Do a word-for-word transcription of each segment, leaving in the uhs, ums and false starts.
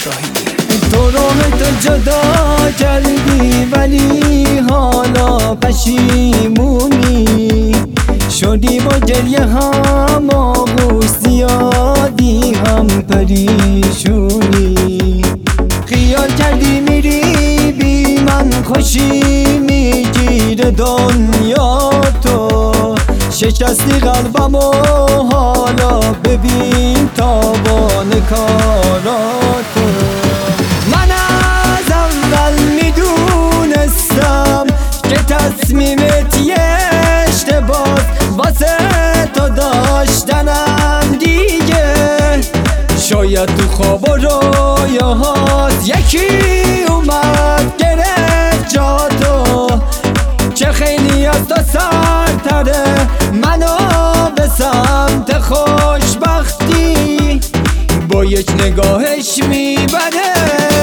تو راه تو جدا کردی ولی حالا پشیمونی شدی، با گریه هم آغوش زیادی هم پریشونی. خیال کردی میری بی من، خوشی میگیره دنیا تو. شکستی قلبم و حالا ببین تاوان کاراتو. من از اول میدونستم که تصمیمت یه اشتباه واسه تو داشتنم دیگه. شاید تو خواب و رویاهات یکی اومد گرفت جاتو، که خیلی از تو سرتره منو به سمت خوشبختی با یک نگاهش میبره.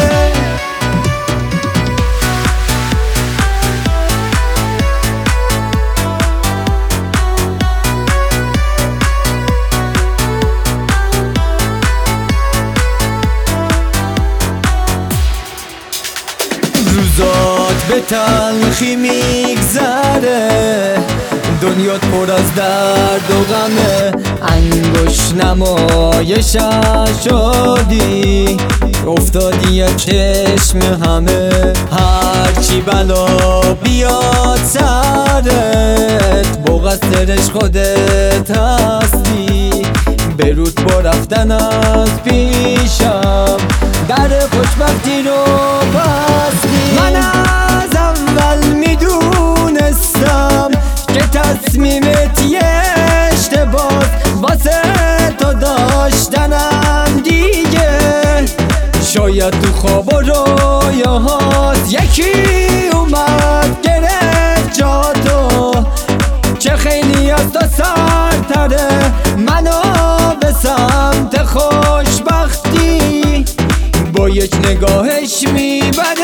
روزات به تلخی میگذره، دنیات پر از درد و غمه. انگوش نمایش شدی، افتادی چشم همه. هرچی بلا بیاد سرت، بقصرش خودت هستی. به رود با رفتن از پیشم در خوشبختی رو بستی. من از اول میدونستم که تصمیمت یه اشتباه واسه تو داشتنم دیگه. شاید تو خواب و رویاهات یکی اومد گرفت جاتو، که خیلی از تو سرتره منو به سمت خوشبختی با یک نگاهش میبره.